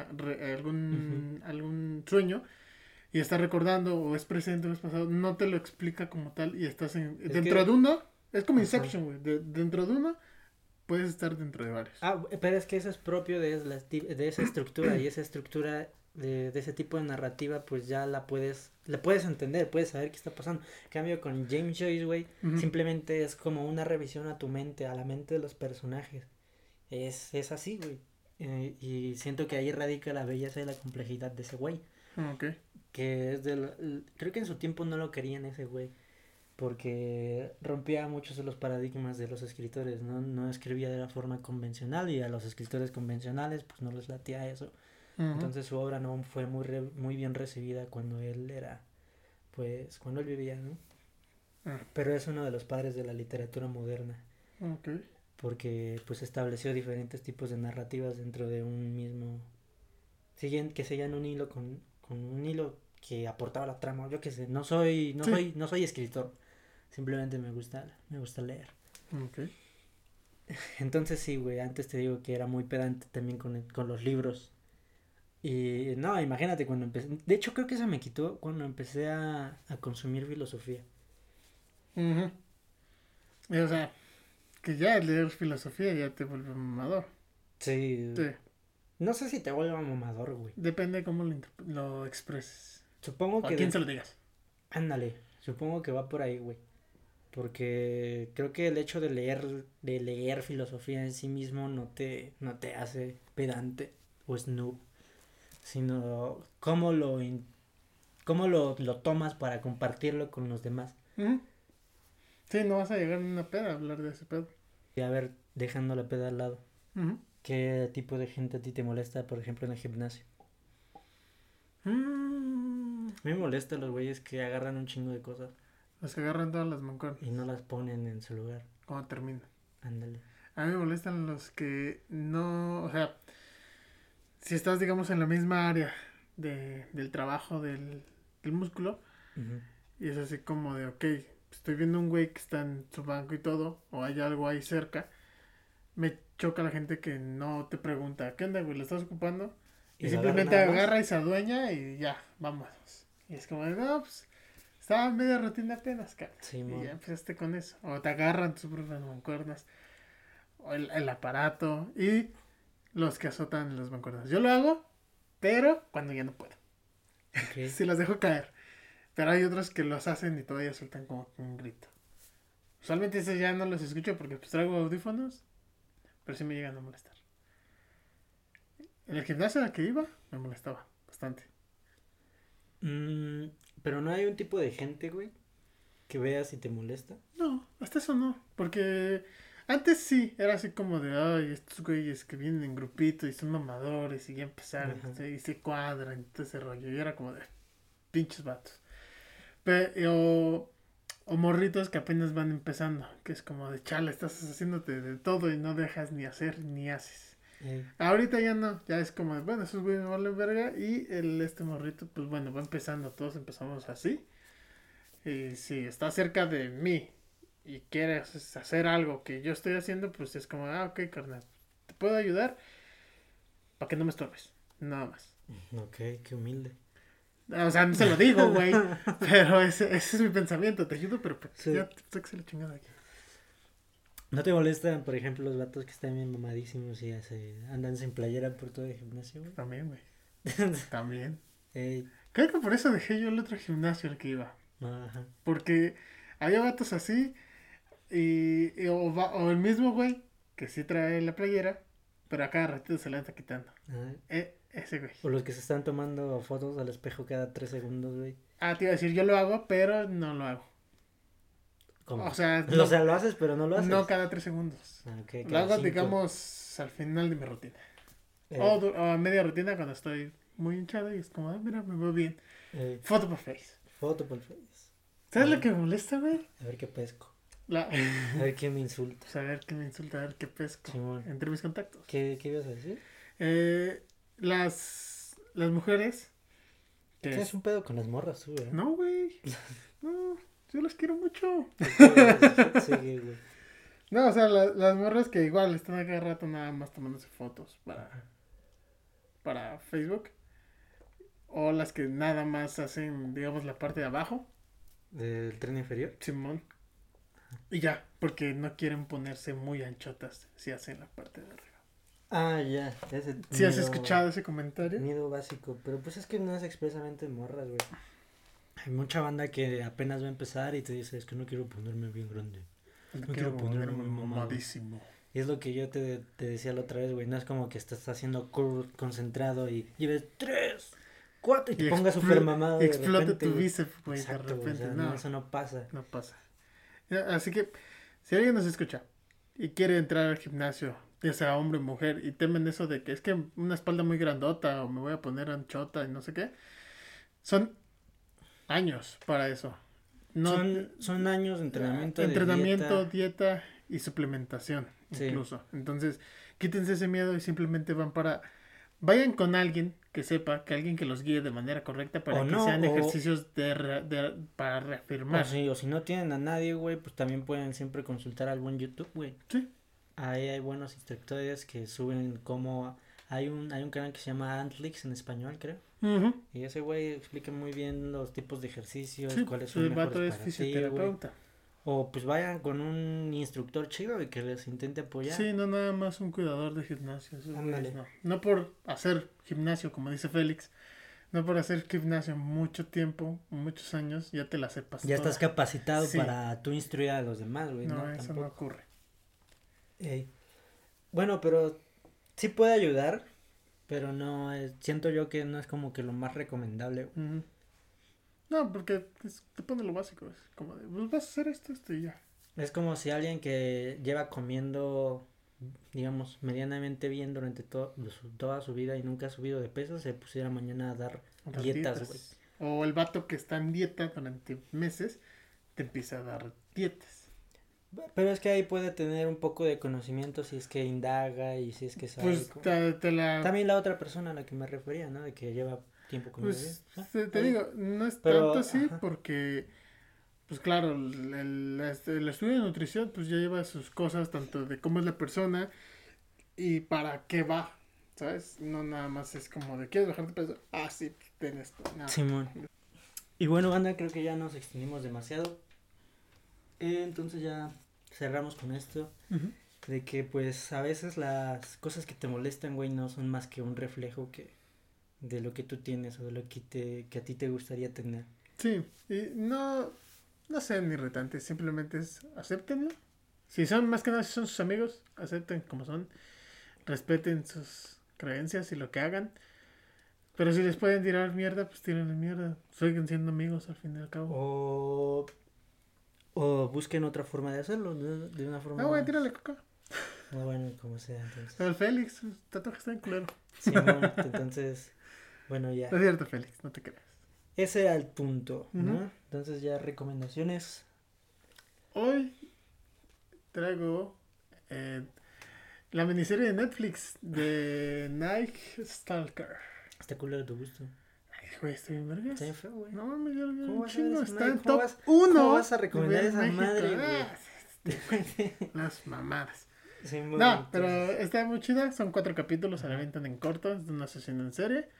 Ujú. algún sueño y está recordando o es presente o es pasado. No te lo explica como tal y estás Es dentro de que... uno. Es como Ajá. Inception, güey. Dentro de uno puedes estar dentro de varios. Ah, pero es que eso es propio de esa estructura y esa estructura de ese tipo de narrativa pues ya la puedes entender, puedes saber qué está pasando. En cambio con James Joyce, güey, Ujú. simplemente es como una revisión a tu mente, a la mente de los personajes. Es así, güey. Y siento que ahí radica la belleza y la complejidad de ese güey. Ok. Que es creo que en su tiempo no lo querían ese güey. Porque rompía muchos de los paradigmas de los escritores, ¿no? No escribía de la forma convencional y a los escritores convencionales pues no les latía eso. Ujú. Entonces su obra no fue muy bien recibida cuando él era, pues, cuando él vivía, ¿no? Ah, pero es uno de los padres de la literatura moderna, ok. porque pues estableció diferentes tipos de narrativas dentro de un mismo, que seguían un hilo con un hilo que aportaba la trama. Yo qué sé, Sí. no soy escritor, simplemente me gusta leer. Ok. Entonces sí, güey, antes te digo que era muy pedante también con los libros. Y no, imagínate cuando empecé. De hecho, creo que se me quitó cuando empecé a consumir filosofía. Ujú. Y, o sea, que ya leer filosofía ya te vuelve mamador. Sí. Sí. No sé si te vuelva mamador, güey. Depende de cómo lo expreses. Supongo O a que. quién se lo digas. Ándale, supongo que va por ahí, güey. Porque creo que el hecho de leer filosofía en sí mismo no te hace pedante o snoop, sino cómo lo tomas para compartirlo con los demás. Ujú. Sí, no vas a llegar en una peda a hablar de ese pedo. Y a ver, dejando la peda al lado. Ujú. ¿Qué tipo de gente a ti te molesta, por ejemplo, en el gimnasio? Mm. A mí me molesta los güeyes que agarran un chingo de cosas Los que agarran todas las mancuernas y no las ponen en su lugar. cuando terminan. Ándale. A mí me molestan los que no, o sea, si estás, digamos, en la misma área del trabajo del músculo, Ujú. y es así como de, ok, estoy viendo un güey que está en su banco y todo, o hay algo ahí cerca, me choca la gente que no te pregunta, ¿qué onda, güey? ¿Lo estás ocupando? Y ¿Y lo agarran simplemente nada más? agarra y se adueña y ya, vamos. Y es como de, no, pues, estaba en media rutina apenas, cara. Sí, Y ya mon. empezaste con eso. O te agarran tus propias mancuernas, o el aparato, y los que azotan las mancuernas. Yo lo hago, pero cuando ya no puedo. Ok. Si las dejo caer. Pero hay otros que los hacen y todavía sueltan como un grito. Usualmente ese ya no los escucho porque pues traigo audífonos, pero sí me llegan a molestar. En el gimnasio al que iba me molestaba bastante. Mm, pero no hay un tipo de gente, güey, que veas y te molesta. No, hasta eso no, porque antes sí, era así como de, ay, estos güeyes que vienen en grupito y son mamadores y ya empezaron Ajá. y se cuadran y todo ese rollo. Y era como de, pinches vatos. O morritos que apenas van empezando, que es como de, chale, estás haciéndote de todo y no dejas ni hacer ni haces. Ey. Ahorita ya no, ya es como, bueno, esos güeyes me valen verga y este morrito, pues bueno, va empezando, todos empezamos así. Y si está cerca de mí y quieres hacer algo que yo estoy haciendo, pues es como, ah, ok, carnal, te puedo ayudar para que no me estorbes, nada más. Ok, qué humilde. O sea, no se lo digo, güey, pero ese es mi pensamiento, te ayudo, pero para que Sí. ya te saques la chingada aquí. ¿No te molestan, por ejemplo, los vatos que están bien mamadísimos y andan sin playera por todo el gimnasio, güey? También, güey, también. Ey. Creo que por eso dejé yo el otro gimnasio al que iba. Ajá. Porque había vatos así o el mismo güey que sí trae la playera, pero a cada ratito se la está quitando. Ajá. Ese güey. O los que se están tomando fotos al espejo cada 3 segundos, güey. Ah, te iba a decir, yo lo hago, pero no lo hago. ¿Cómo? O sea, O sea, lo haces, pero no lo no haces. cada 3 segundos. Ah, ok, Lo cada hago, 5. digamos, al final de mi rutina. Eh, O a media rutina cuando estoy muy hinchado y es como, ah, mira, me veo bien. eh, Foto por face. foto por face. ¿Sabes lo que me molesta, güey? A ver qué pesco. La... A ver quién me insulta. Saber que me insulta, a ver qué pesco. Simón. Entre mis contactos. ¿Qué ibas a decir? Las mujeres que Tienes un pedo con las morras, tú, ¿eh? no, güey. No, yo las quiero mucho. Ok, sigue, güey. No, o sea, las morras que igual están a cada rato nada más tomándose fotos para Facebook. O las que nada más hacen, digamos, la parte de abajo, ¿Del tren inferior? Simón. Y ya, porque no quieren ponerse muy anchotas si hacen la parte de arriba. Ah, ya. Ese ¿Sí has miedo- escuchado ese comentario? Miedo básico. Pero pues es que no es expresamente morras, güey. Hay mucha banda que apenas va a empezar y te dice, es que no quiero ponerme bien grande. No quiero ponerme mamado. mamadísimo. Y es lo que yo te decía la otra vez, güey. No es como que estás haciendo curl concentrado y lleves 3, 4 y te pongas súper mamado de Explote repente, tu güey. bíceps, güey, de Exacto, güey, repente. o sea, No, no, eso no pasa. no pasa. Así que, si alguien nos escucha y quiere entrar al gimnasio, ya sea hombre o mujer, y temen eso de que es que una espalda muy grandota o me voy a poner anchota y no sé qué, son años para eso. No, son años de entrenamiento, entrenamiento, dieta y suplementación, Sí. incluso. Entonces, quítense ese miedo y simplemente vayan con alguien que sepa, que alguien que los guíe de manera correcta para O que no, sean o- ejercicios para reafirmar. O si no tienen a nadie, güey, pues también pueden siempre consultar al buen YouTube, güey. Sí. Ahí hay buenos instructores que suben cómo... hay un canal que se llama Antlix en español, creo. Ujú. Y ese güey explica muy bien los tipos de ejercicios, Sí, cuáles son el vato mejores es para ti, güey. fisioterapeuta. O pues vayan con un instructor chido y que les intente apoyar. Sí, no nada más un cuidador de gimnasio. Esos Ándale. güeyes no. No por hacer gimnasio, como dice Félix. No por hacer gimnasio mucho tiempo, muchos años, ya te la sepas Ya toda. estás capacitado Sí. para tú instruir a los demás, güey. No, No, eso tampoco. no ocurre. Ey. Bueno, pero sí puede ayudar, pero no es, siento yo que no es como que lo más recomendable, güey. Ujú. No, porque te pone lo básico. Es como de, pues vas a hacer esto y ya. Es como si alguien que lleva comiendo, digamos, medianamente bien durante toda su vida y nunca ha subido de peso, se pusiera mañana a dar Otras dietas, güey. O el vato que está en dieta durante meses te empieza a dar dietas. Pero es que ahí puede tener un poco de conocimiento si es que indaga y si es que sabe. Pues te la... También la otra persona a la que me refería, ¿no? De que lleva tiempo comiendo Pues bien. te Ahí. digo, no es Pero, tanto así ajá. porque, pues claro, el estudio de nutrición pues ya lleva sus cosas, tanto de cómo es la persona y para qué va, ¿sabes? No nada más es como de, ¿quieres bajar de peso? Ah, sí, ten esto. No. Simón. Y bueno, banda, creo que ya nos extendimos demasiado. Entonces ya cerramos con esto. Ujú. De que pues a veces las cosas que te molestan, güey, no son más que un reflejo que de lo que tú tienes o de lo que a ti te gustaría tener. Sí, y no sean irritantes, simplemente acéptenlo. Si son, más que nada, si son sus amigos, acepten como son, respeten sus creencias y lo que hagan. Pero si les pueden tirar mierda, pues tírenle mierda. Siguen siendo amigos al fin y al cabo. O busquen otra forma de hacerlo, de una forma Güey, más... tírale coca. Bueno, como sea, entonces. Al Félix, sus tatuajes están culero. Simón, entonces, bueno, ya. No es cierto, Félix, no te creas. Ese era el punto, ¿no? Ujú. Entonces ya recomendaciones. Hoy traigo la miniserie de Netflix de Night Stalker. Está culero tu gusto. Ay, güey, estoy bien vergas. Está bien feo, güey. No mames, yo ¿Cómo un vas a ver chingo. esa Está madre? en ¿Cómo top vas- 1. cómo vas a recomendar de esa México. madre, güey? Las mamadas. Simón, No, pero entonces, está muy chida. Son 4 capítulos, se la avientan en corto. Es de una sesión en serie.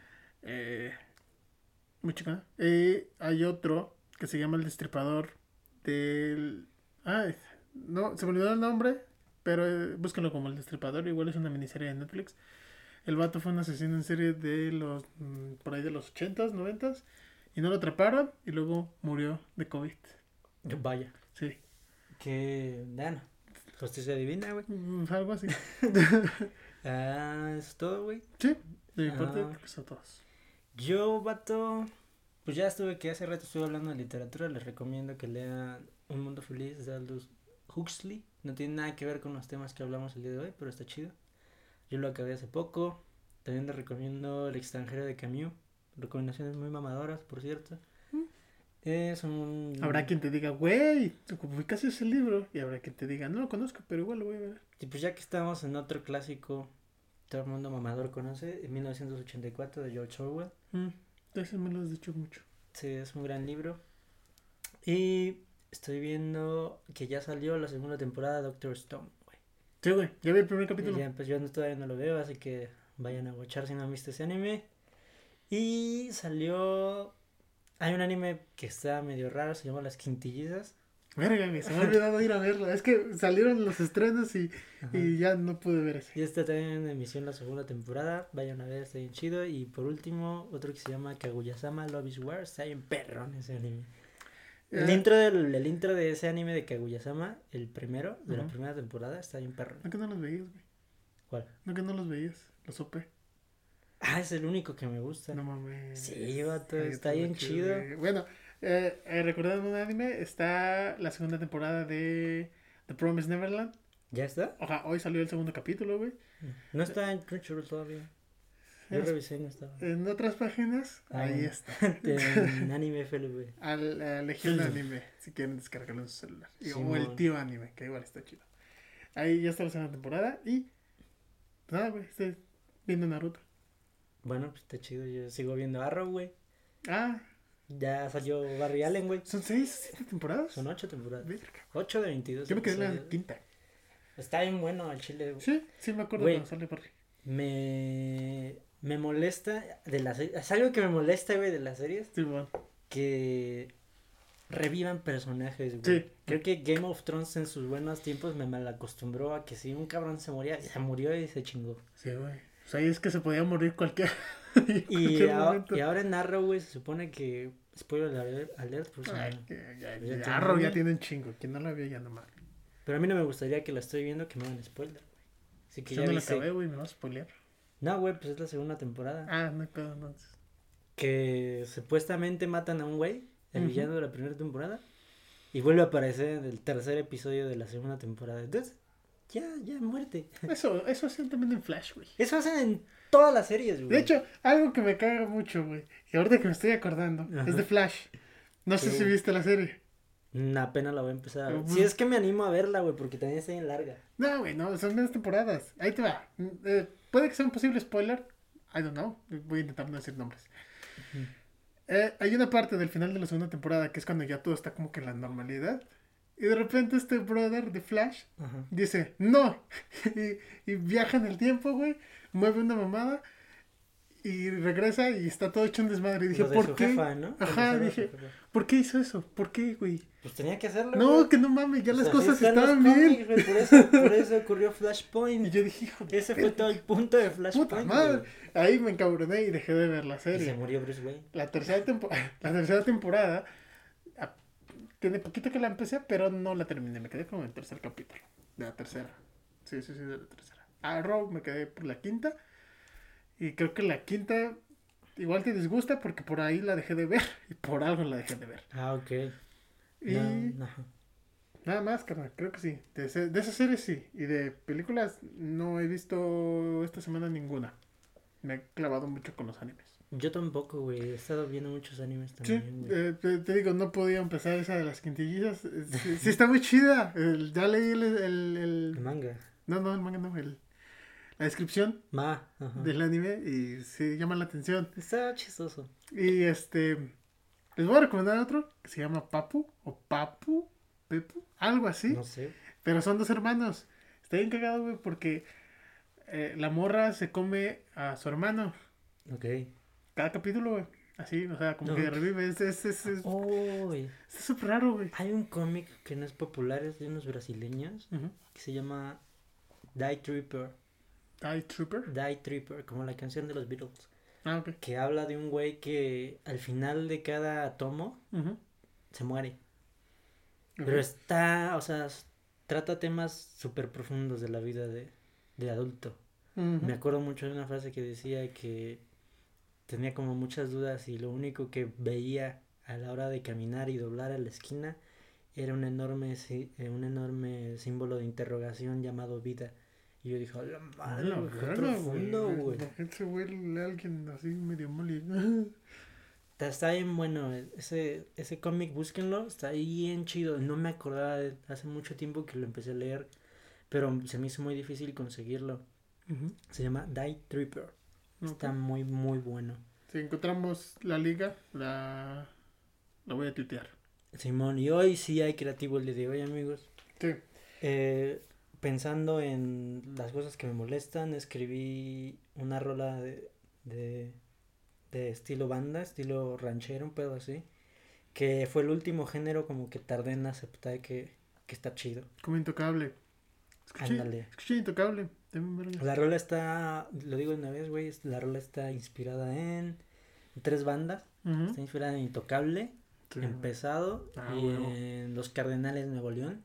Muy chica. Hay otro que se llama El Destripador del... Ay, no, se me olvidó el nombre, pero búsquenlo como El Destripador. Igual es una miniserie de Netflix. El vato fue un asesino en serie de por ahí de los 80s, 90s. Y no lo atraparon y luego murió de COVID. vaya. Sí, Que, bueno, justicia divina, güey. algo así. Ah, eso es todo, güey. Sí, de mi parte Ah. creo que son todos. Yo, vato, pues ya estuve, que hace rato estuve hablando de literatura, les recomiendo que lean Un Mundo Feliz de Aldous Huxley. No tiene nada que ver con los temas que hablamos el día de hoy, pero está chido. Yo lo acabé hace poco. También les recomiendo El Extranjero de Camus. Recomendaciones muy mamadoras, por cierto. Es un... Habrá quien te diga, güey, ubicaste ese libro. Y habrá quien te diga, no lo conozco, pero igual lo voy a ver. Y pues ya que estamos en otro clásico, todo el mundo mamador conoce, en 1984 de George Orwell. Ese me lo has dicho mucho. Sí, es un gran libro. Y estoy viendo que ya salió la segunda temporada de Doctor Stone, güey. Sí, güey, ya vi el primer Y capítulo. ya, pues yo todavía no lo veo, así que vayan a watchar si no han visto ese anime. Y salió... Hay un anime que está medio raro, se llama Las Quintillizas. Verga, güey, se me ha olvidado ir a verlo. Es que salieron los estrenos Ajá. y ya no pude ver ese. Y está también en emisión la segunda temporada. Vayan a ver, está bien chido. Y por último, otro que se llama Kaguya-sama Love is War. Está bien perrón ese anime. El intro de ese anime de Kaguya-sama, el primero, de la Ajá. primera temporada, está bien perrón. ¿No que no los veías, güey? ¿Cuál? ¿No que no los veías? Lo supe. Ah, es el único que me gusta. No mames. Sí, vato, Ay, está todo bien chido. güey. Bueno, recordando un anime, está la segunda temporada de The Promised Neverland. ¿Ya está? Ojalá, hoy salió el segundo capítulo, güey. No está en Crunchyroll todavía. Yo revisé y no estaba. En otras páginas, ahí bueno. está. En Anime FLV. A Legión Anime, si quieren descargarlo en su celular. O el Simón. tío Anime, que igual está chido. Ahí ya está la segunda temporada y... pues nada, güey, estoy viendo Naruto. Bueno, pues está chido. Yo sigo viendo Arrow, güey. Ah, Ya salió Barry Allen, güey. ¿son 6, 7 temporadas? Son 8 temporadas. Verga. 8 de 22. Yo me quedé en la episodios. quinta. Está bien bueno el chile. Sí me acuerdo Güey. cuando sale Barry. Me molesta de las series. Es algo que me molesta, güey, de las series. Sí, bueno. Que revivan personajes, güey. Sí. Creo que Game of Thrones en sus buenos tiempos me malacostumbró a que si un cabrón se moría, se murió y se chingó. Sí, güey. O sea, es que se podía morir cualquier... Y, cualquier momento. y ahora en Arrow, güey, se supone que... Spoiler alert, pues... Ay, no. que Ya ya tiene Arrow ya años. tiene un chingo. Quien no la vio ya no mal. Pero a mí no me gustaría que la estoy viendo que me hagan spoiler, güey. Así que Yo ya no la avisé. acabé, güey, me vas a spoilear. No, güey, pues es la segunda temporada. Ah, no puedo entonces. Que supuestamente matan a un güey, el Ujú. villano de la primera temporada, y vuelve a aparecer en el tercer episodio de la segunda temporada. Entonces, ya muerte. Eso hacen también en Flash, güey. Eso hacen en todas las series, güey. De hecho, algo que me caga mucho, güey, y ahorita que me estoy acordando, Ajá. es de Flash. No sé si viste la serie. Apenas la voy a empezar a ver. Ujú. Si es que me animo a verla, güey, porque también está bien larga. No, güey, no, son menos temporadas. Ahí te va. Puede que sea un posible spoiler. I don't know. Voy a intentar no decir nombres. Ujú. Hay una parte del final de la segunda temporada que es cuando ya todo está como que en la normalidad. Y de repente este brother de Flash Ajá. dice, no. y viaja en el tiempo, güey. Mueve una mamada. Y regresa y está todo hecho un desmadre. Y dije, Lo de ¿por su qué? jefa, ¿no? Ajá, Cuando dije, estaba su jefa. ¿por qué hizo eso? ¿Por qué, güey? Pues tenía que hacerlo, No, güey. que no mames, ya las Pues así cosas están los estaban bien. cómics, güey, por eso ocurrió Y Flashpoint. yo dije, hijo de Ese fue perra, todo el punto de Flashpoint. puta madre. güey. Ahí me encabroné y dejé de ver la Y se serie. murió Bruce Wayne. La tercera temporada ah, tiene poquito que la empecé, pero no la terminé. Me quedé como en el tercer capítulo. De la tercera. Sí, de la tercera. Arrow me quedé por la quinta. Y creo que la quinta igual te disgusta porque por ahí la dejé de ver. Y por algo la dejé de ver. Ah, ok. Y No. nada más, carnal. Creo que sí. De esa serie sí. Y de películas no he visto esta semana ninguna. Me he clavado mucho con los animes. Yo tampoco, güey. He estado viendo muchos animes Sí, también, güey. te digo, no podía empezar esa de las quintillizas. Sí, está muy chida. Ya leí El el... manga. No, el manga no. La descripción Ajá. del anime y sí llama la atención. Está chistoso. Y les voy a recomendar otro que se llama Papu o Pepu, algo así. No sé. Pero son dos hermanos. Está bien cagado, güey, porque la morra se come a su hermano. Ok. Cada capítulo, güey. Así, o sea, como No. que revive. Es Uy. súper raro, güey. Hay un cómic que no es popular, es de unos brasileños, Ujú. que se llama Die Tripper. Die Trooper. Die Tripper, como la canción de los Beatles. Ah, ok. Que habla de un güey que al final de cada tomo Ujú. se muere. Ok. Pero está, o sea, trata temas súper profundos de la vida de adulto. Ujú. Me acuerdo mucho de una frase que decía que tenía como muchas dudas y lo único que veía a la hora de caminar y doblar a la esquina era un enorme símbolo de interrogación llamado vida. Y yo dije, a la madre, la güey, qué verga, profundo, güey. Imagínate ese güey lee a alguien así medio moli. Está bien bueno, ese cómic, búsquenlo, está bien chido. No me acordaba de hace mucho tiempo que lo empecé a leer, pero se me hizo muy difícil conseguirlo. Ujú. Se llama Die Tripper. Ok. Está muy, muy bueno. Si encontramos la liga, la voy a tuitear. Simón, y hoy sí hay creativo el día de hoy, amigos. Sí. Pensando en las cosas que me molestan, escribí una rola de estilo banda, estilo ranchero, un pedo así. Que fue el último género como que tardé en aceptar que está chido. Como Intocable. Ándale. Escuché Intocable. También verga. La rola está, lo digo de una vez, güey, la rola está inspirada en 3 bandas. Ujú. Está inspirada en Intocable, Sí. en Pesado Ah, y huevo. en Los Cardenales Nuevo León.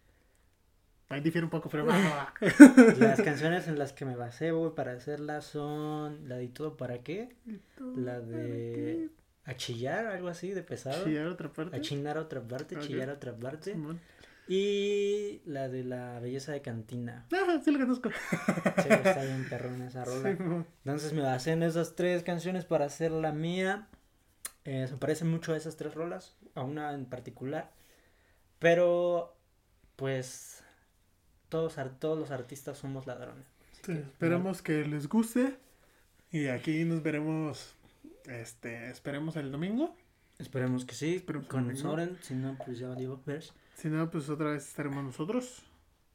Ahí difiere un poco, pero Las canciones en las que me basé, güey, para hacerlas son la de ¿Y todo para qué? La de A chillar, algo así, de Pesado. Chillar otra parte. A chinar a otra parte, Ok. chillar a otra parte. Simón. Y la de la belleza de cantina. Ah, sí la conozco. Sí, está bien perrona esa rola. Sí, mo. Entonces me basé en esas 3 canciones para hacer la mía. Se parecen mucho a esas 3 rolas, a una en particular. Pero, pues, todos los artistas somos ladrones. Así Sí, que, esperamos que les guste. Y aquí nos veremos, esperemos el domingo. esperemos que sí, Esperemos el con domingo. Soren. Si no, pues ya valió ver. Si no, pues otra vez estaremos nosotros.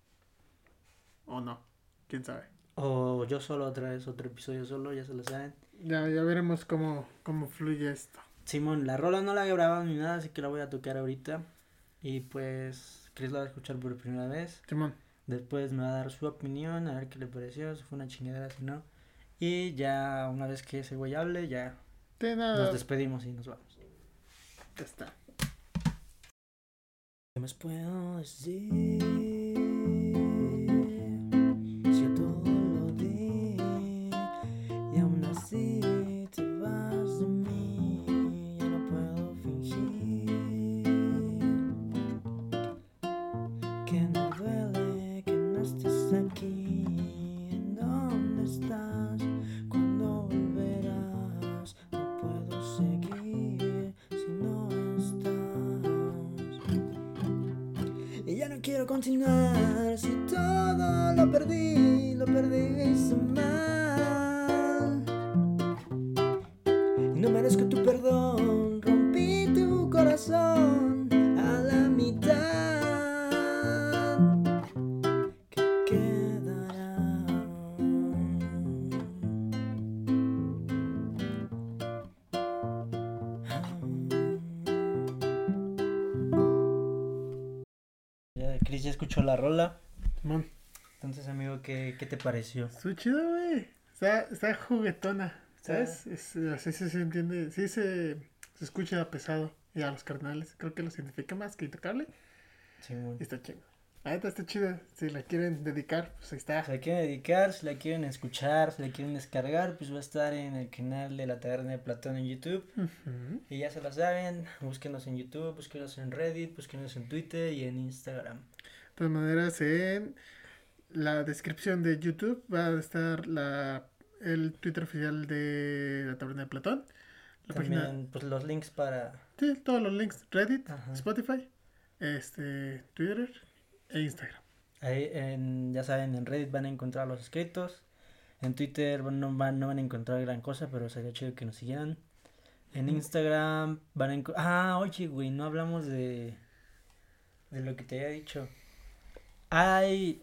O no, quién sabe. O yo solo otra vez, otro episodio solo, ya se lo saben. Ya veremos cómo fluye esto. Simón, la rola no la he grabado ni nada, así que la voy a tocar ahorita. Y pues, Chris la va a escuchar por primera vez. Simón, Después me va a dar su opinión, a ver qué le pareció, si fue una chingadera, si no. Y ya una vez que ese güey hable, ya de nos nada, despedimos y nos vamos. ya está. ¿Qué más puedo decir? Si a todo lo di y aún así te vas de mí, ya no puedo fingir que no duele que no estés aquí. ¿En dónde estás? ¿Cuándo volverás? No puedo seguir si no estás. Y ya no quiero continuar si todo lo perdí hice mal. Y no merezco tu perdón, rompí tu corazón a la mitad. ¿Qué quedará? Ya, Chris ya escuchó la rola. Simón, Entonces, amigo, ¿qué te pareció? estuvo chido, güey. Está juguetona, ¿sabes? Así se entiende. Sí se escucha pesado. Y a los carnales, creo que los identifica más que Intocable. Simón. Y está chido. La neta está chida. Si la quieren dedicar, pues ahí está. Si la quieren dedicar, si la quieren escuchar, si la quieren descargar, pues va a estar en el canal de la Taberna de Platón en YouTube. Ujú. Y ya se la saben, búsquenos en YouTube, búsquenos en Reddit, búsquenos en Twitter y en Instagram. De todas maneras, en la descripción de YouTube va a estar el Twitter oficial de la Taberna de Platón. La página, También, pues los links para... sí, todos los links, Reddit, Ajá. Spotify, Twitter e Instagram. Ahí, ya saben, en Reddit van a encontrar los escritos. En Twitter no van a encontrar gran cosa, pero sería chido que nos siguieran. En Instagram van a encontrar... Ah, oye, güey, no hablamos de lo que te había dicho. Hay...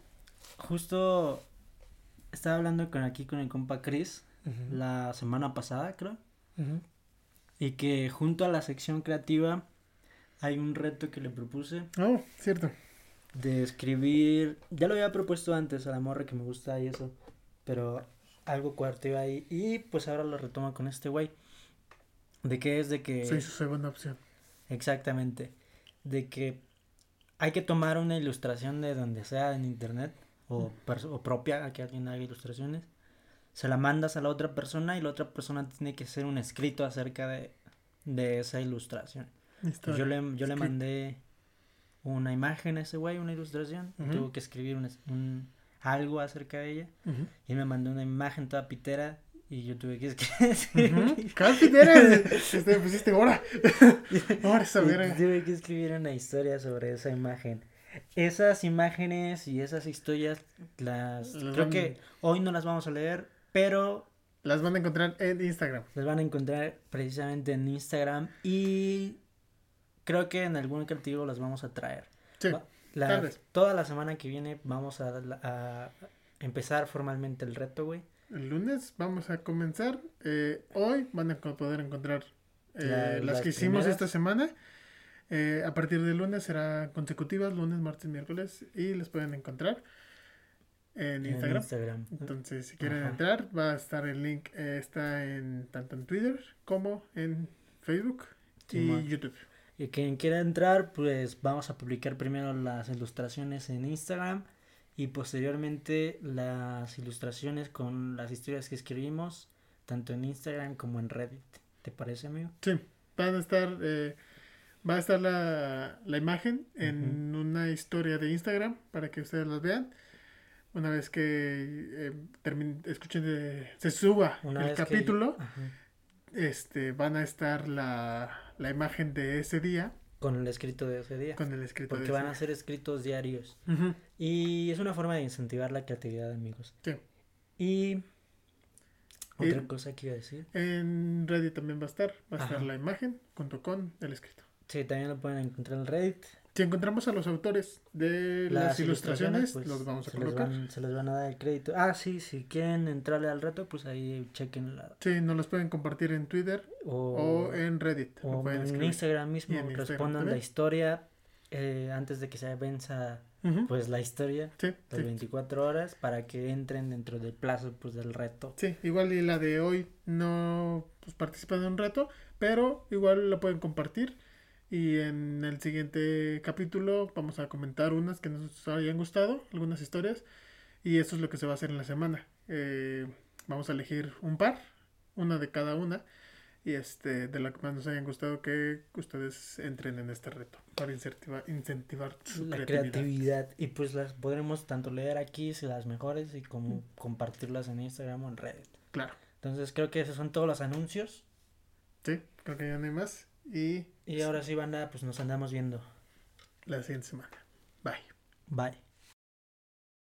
Justo estaba hablando con el compa Chris Ujú. la semana pasada, creo. Ujú. Y que junto a la sección creativa hay un reto que le propuse Oh, cierto. de escribir. Ya lo había propuesto antes a la morra que me gusta y eso, pero algo coarteo ahí. Y pues ahora lo retomo con este güey. ¿De qué es? De que... Soy su segunda opción. Exactamente. De que hay que tomar una ilustración de donde sea en internet o propia, a que alguien haga ilustraciones. Se la mandas a la otra persona y la otra persona tiene que hacer un escrito acerca de esa ilustración. Pues yo le mandé una imagen a ese güey, una ilustración. Ujú. Tuvo que escribir algo acerca de ella. Ujú. Y me mandó una imagen toda pitera. Y yo tuve que escribir. Ujú. Carpinteras, pusiste ahora. Ahora esa verga. Tuve que escribir una historia sobre esa imagen. Esas imágenes y esas historias creo que hoy no las vamos a leer, pero las van a encontrar en Instagram. las van a encontrar precisamente en Instagram y creo que en algún creativo las vamos a traer. Sí, tal vez. Toda la semana que viene vamos a empezar formalmente el reto, güey. El lunes vamos a comenzar. Hoy van a poder encontrar las que hicimos primeras. esta semana. A partir del lunes serán consecutivas, lunes, martes, miércoles. Y las pueden encontrar en Instagram. Entonces, si quieren entrar, va a estar el link. Está tanto en Twitter como en Facebook y YouTube. Y quien quiera entrar, pues vamos a publicar primero las ilustraciones en Instagram y posteriormente las ilustraciones con las historias que escribimos, tanto en Instagram como en Reddit. ¿Te parece, amigo? Sí, van a estar Va a estar la imagen en una historia de Instagram para que ustedes las vean. Una vez que se suba Una el vez capítulo, que... van a estar la imagen de ese día. Con el escrito de ese día. Con el escrito porque de ese van día. a ser escritos diarios. Uh-huh. Y es una forma de incentivar la creatividad, amigos. Sí. Y otra cosa que iba a decir. En Reddit también va a estar la imagen junto con el escrito. Sí, también lo pueden encontrar en Reddit. Si encontramos a los autores de las ilustraciones pues, los vamos a colocar. Se les van a dar el crédito. Ah, sí, si quieren entrarle al reto, pues ahí chequen Sí, nos los pueden compartir en Twitter o en Reddit. O en Instagram mismo. En respondan Instagram la historia antes de que se venza pues la historia. Las 24 horas para que entren dentro del plazo pues del reto. Sí, igual y la de hoy no pues, participa de un reto, pero igual la pueden compartir. Y en el siguiente capítulo vamos a comentar unas que nos hayan gustado, algunas historias. Y eso es lo que se va a hacer en la semana. Vamos a elegir un par, una de cada una. Y de la que más nos hayan gustado que ustedes entren en este reto para incentivar su creatividad. Y pues las podremos tanto leer aquí, si las mejores, y como compartirlas en Instagram o en Reddit. Claro. Entonces creo que esos son todos los anuncios. Sí, creo que ya no hay más. Y ahora sí, banda, pues nos andamos viendo la siguiente semana. Bye. Bye.